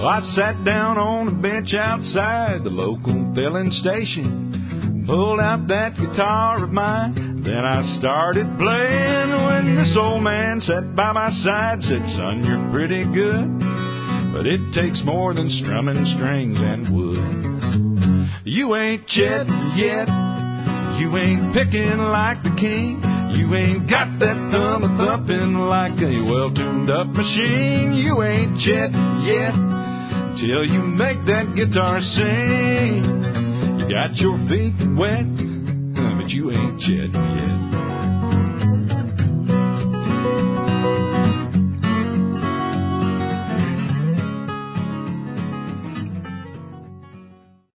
Well, I sat down on a bench outside the local filling station, pulled out that guitar of mine, then I started playing. When this old man sat by my side, said, "Son, you're pretty good, but it takes more than strumming strings and wood. You ain't Chet yet, you ain't picking like the king, you ain't got that thumb a-thumping like a well-tuned up machine. You ain't Chet yet, till you make that guitar sing. You got your feet wet, but you ain't Chet yet."